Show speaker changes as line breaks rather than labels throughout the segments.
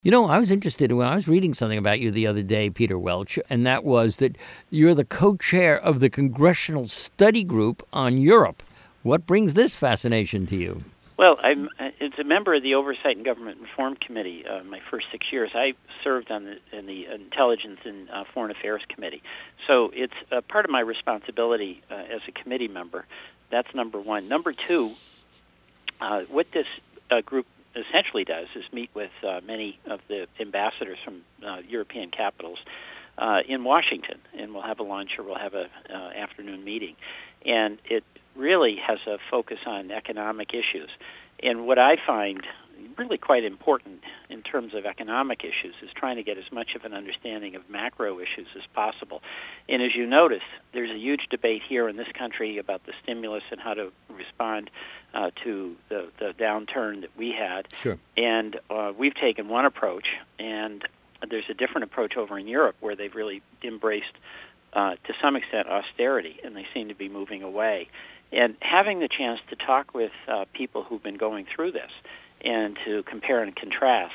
I was interested when I was reading something about you the other day, Peter Welch, and that was that you're the co-chair of the Congressional Study Group on Europe. What brings this fascination to you?
Well, as a member of the Oversight and Government Reform Committee, my first 6 years, I served in the Intelligence and Foreign Affairs Committee. So it's part of my responsibility as a committee member. That's number one. Number two, what this group essentially does is meet with many of the ambassadors from European capitals in Washington, and we'll have a lunch or we'll have an afternoon meeting. And it really has a focus on economic issues. And what I find really quite important in terms of economic issues is trying to get as much of an understanding of macro issues as possible. And as you notice, there's a huge debate here in this country about the stimulus and how to respond to the downturn that we had.
Sure.
And we've taken one approach, and there's a different approach over in Europe where they've really embraced, to some extent, austerity, and they seem to be moving away. And having the chance to talk with people who've been going through this and to compare and contrast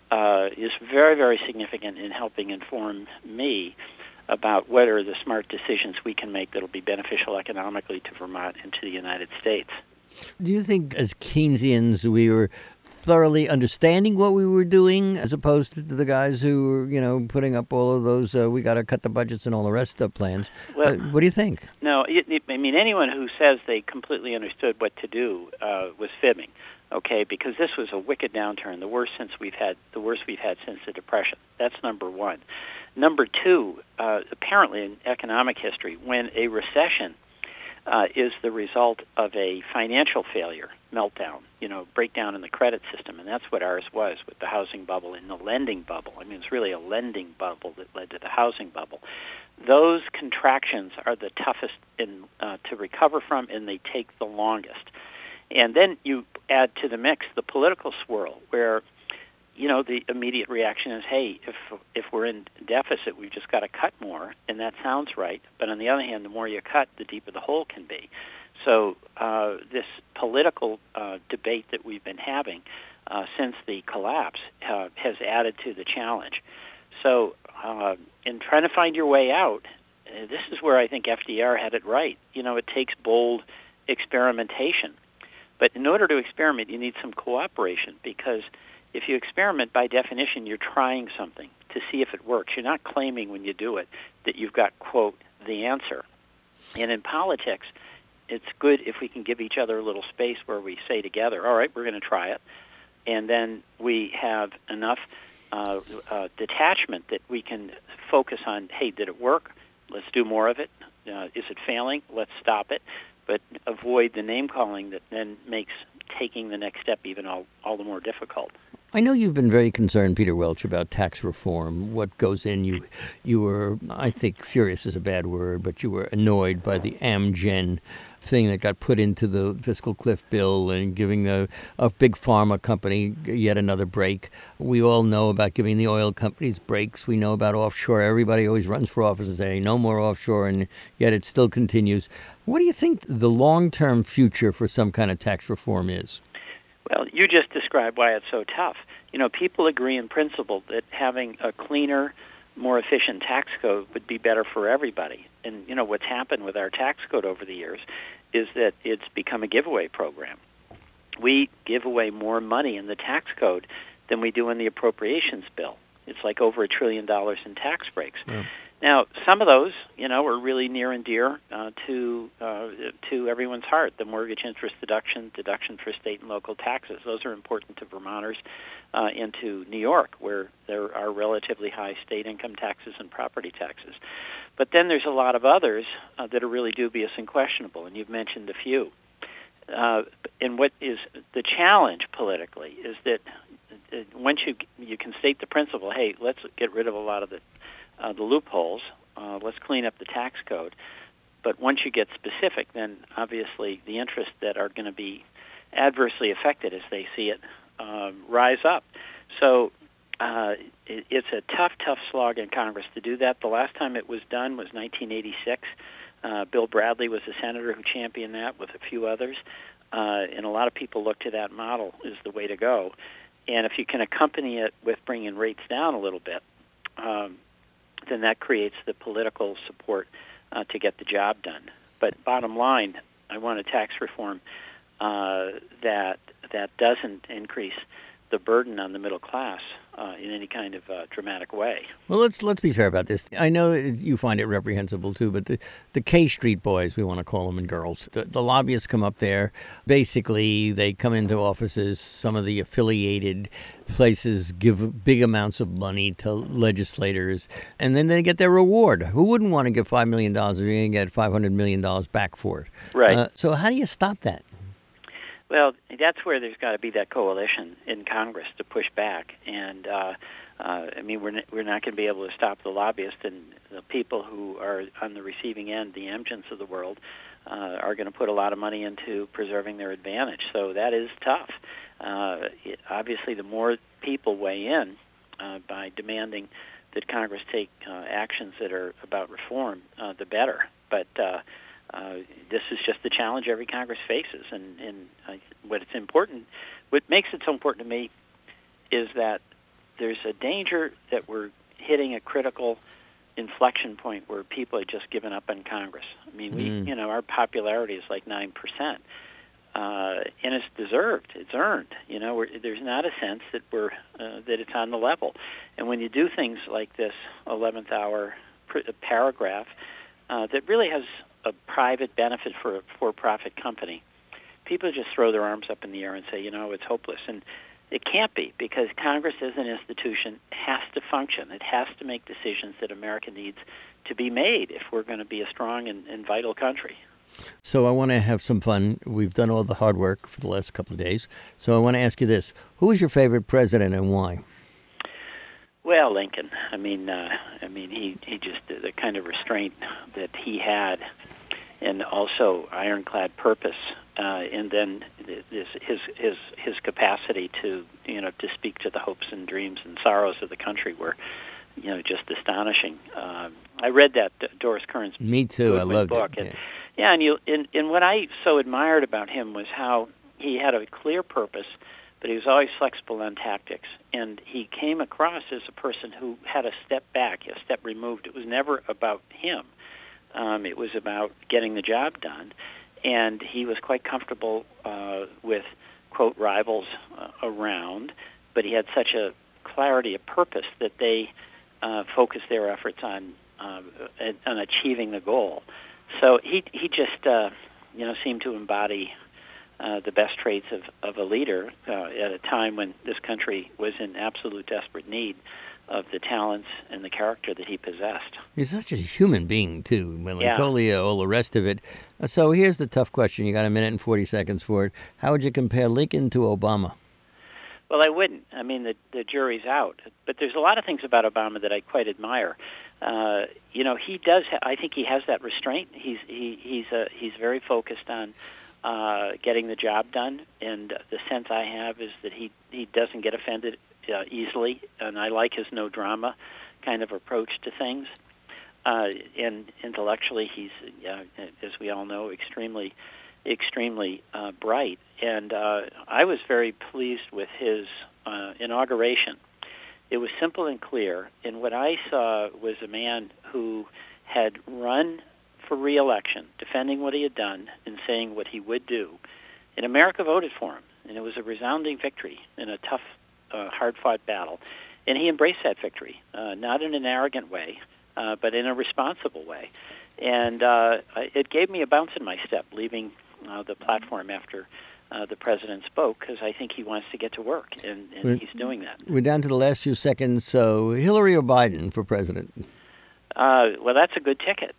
is very, very significant in helping inform me about what are the smart decisions we can make that will be beneficial economically to Vermont and to the United States.
Do you think as Keynesians we were thoroughly understanding what we were doing as opposed to the guys who were, putting up all of those, we got to cut the budgets and all the rest of the plans?
Well,
what do you think?
No, anyone who says they completely understood what to do was fibbing. Okay, because this was a wicked downturn, the worst we've had since the Depression. That's number one. Number two, apparently in economic history, when a recession is the result of a financial failure, meltdown, breakdown in the credit system, and that's what ours was with the housing bubble and the lending bubble. I mean, it's really a lending bubble that led to the housing bubble. Those contractions are the toughest to recover from, and they take the longest. And then you add to the mix the political swirl, where the immediate reaction is, hey, if we're in deficit, we've just got to cut more, and that sounds right. But on the other hand, the more you cut, the deeper the hole can be. So this political debate that we've been having since the collapse has added to the challenge. So in trying to find your way out, this is where I think FDR had it right. It takes bold experimentation. But in order to experiment, you need some cooperation, because if you experiment, by definition, you're trying something to see if it works. You're not claiming when you do it that you've got, quote, the answer. And in politics, it's good if we can give each other a little space where we say together, all right, we're going to try it. And then we have enough detachment that we can focus on, hey, did it work? Let's do more of it. Is it failing? Let's stop it. But avoid the name-calling that then makes taking the next step even all the more difficult.
I know you've been very concerned, Peter Welch, about tax reform, what goes in. You were, I think furious is a bad word, but you were annoyed by the Amgen thing that got put into the fiscal cliff bill and giving a big pharma company yet another break. We all know about giving the oil companies breaks. We know about offshore. Everybody always runs for office and say, no more offshore, and yet it still continues. What do you think the long-term future for some kind of tax reform is?
Well, you just described why it's so tough. People agree in principle that having a cleaner, more efficient tax code would be better for everybody. And, what's happened with our tax code over the years is that it's become a giveaway program. We give away more money in the tax code than we do in the appropriations bill. It's like over $1 trillion in tax breaks. Yeah. Now, some of those, are really near and dear to everyone's heart. The mortgage interest deduction for state and local taxes, those are important to Vermonters and to New York, where there are relatively high state income taxes and property taxes. But then there's a lot of others that are really dubious and questionable, and you've mentioned a few. And what is the challenge politically is that once you can state the principle, hey, let's get rid of a lot of the loopholes, let's clean up the tax code. But once you get specific, then obviously the interests that are going to be adversely affected as they see it rise up. So it's a tough slog in Congress to do that. The last time it was done was 1986. Bill Bradley was the senator who championed that with a few others. And a lot of people look to that model as the way to go. And if you can accompany it with bringing rates down a little bit, then that creates the political support to get the job done. But bottom line, I want a tax reform that doesn't increase the burden on the middle class in any kind of dramatic way.
Well, let's be fair about this. I know you find it reprehensible too, but the K Street boys, we want to call them, and girls, the lobbyists come up there. Basically, they come into offices. Some of the affiliated places give big amounts of money to legislators, and then they get their reward. Who wouldn't want to give $5 million if you're going to get $500 million back for it?
Right.
So how do you stop that?
Well, that's where there's got to be that coalition in Congress to push back, and I mean, we're not going to be able to stop the lobbyists, and the people who are on the receiving end, the Amgens of the world, are going to put a lot of money into preserving their advantage. So that is tough. Obviously, the more people weigh in by demanding that Congress take actions that are about reform, the better. But this is just the challenge every Congress faces, and what makes it so important to me is that there's a danger that we're hitting a critical inflection point where people are just given up on Congress. I mean, our popularity is like 9%, and it's deserved, it's earned. There's not a sense that that it's on the level, and when you do things like this 11th hour paragraph that really has a private benefit for a for-profit company, people just throw their arms up in the air and say, it's hopeless. And it can't be, because Congress as an institution has to function. It has to make decisions that America needs to be made if we're going to be a strong and vital country.
So I want to have some fun. We've done all the hard work for the last couple of days. So I want to ask you this. Who is your favorite president and why?
Well, Lincoln. I mean, he just, the kind of restraint that he had, and also ironclad purpose, and then his capacity to speak to the hopes and dreams and sorrows of the country were just astonishing. I read that Doris Kearns
Me too. I loved
book,
it.
And what I so admired about him was how he had a clear purpose, but he was always flexible on tactics. And he came across as a person who had a step back, a step removed. It was never about him. It was about getting the job done. And he was quite comfortable with, quote, rivals around, but he had such a clarity of purpose that they focused their efforts on achieving the goal. So he just, seemed to embody the best traits of a leader at a time when this country was in absolute desperate need of the talents and the character that he possessed.
He's such a human being, too. Melancholia, all the rest of it. So here's the tough question. You got a minute and 40 seconds for it. How would you compare Lincoln to Obama?
Well, I wouldn't. I mean, the jury's out. But there's a lot of things about Obama that I quite admire. He does. I think he has that restraint. He's very focused on getting the job done, and the sense I have is that he doesn't get offended easily, and I like his no drama kind of approach to things. And intellectually, he's, as we all know, extremely bright. And I was very pleased with his inauguration. It was simple and clear, and what I saw was a man who had run for re-election, defending what he had done and saying what he would do. And America voted for him, and it was a resounding victory in a tough, hard-fought battle. And he embraced that victory, not in an arrogant way, but in a responsible way. And it gave me a bounce in my step, leaving the platform after the president spoke, because I think he wants to get to work, and he's doing that.
We're down to the last few seconds, so Hillary or Biden for president?
Well, that's a good ticket.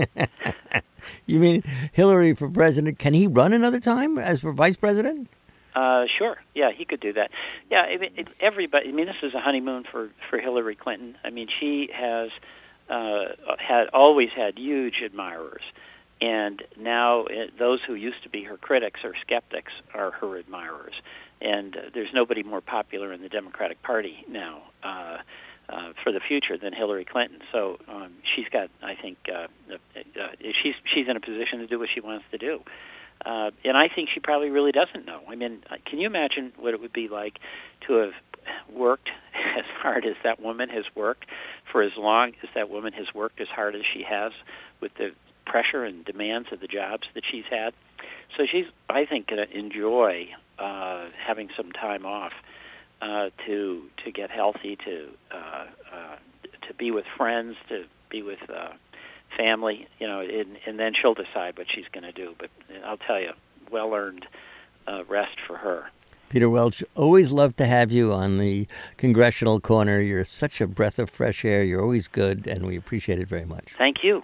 You mean Hillary for president? Can he run another time as for vice president?
Sure. Yeah, he could do that. Yeah, everybody. I mean, this is a honeymoon for Hillary Clinton. I mean, she has always had huge admirers, and now those who used to be her critics or skeptics are her admirers. And there's nobody more popular in the Democratic Party now for the future than Hillary Clinton. So she's got, I think, she's in a position to do what she wants to do. And I think she probably really doesn't know. I mean, can you imagine what it would be like to have worked as hard as that woman has worked, for as long as that woman has worked as hard as she has, with the pressure and demands of the jobs that she's had? So she's, I think, going to enjoy having some time off to get healthy, to be with friends, to be with family, and then she'll decide what she's going to do. But I'll tell you, well-earned rest for her.
Peter Welch, always love to have you on the Congressional Corner. You're such a breath of fresh air. You're always good, and we appreciate it very much.
Thank you.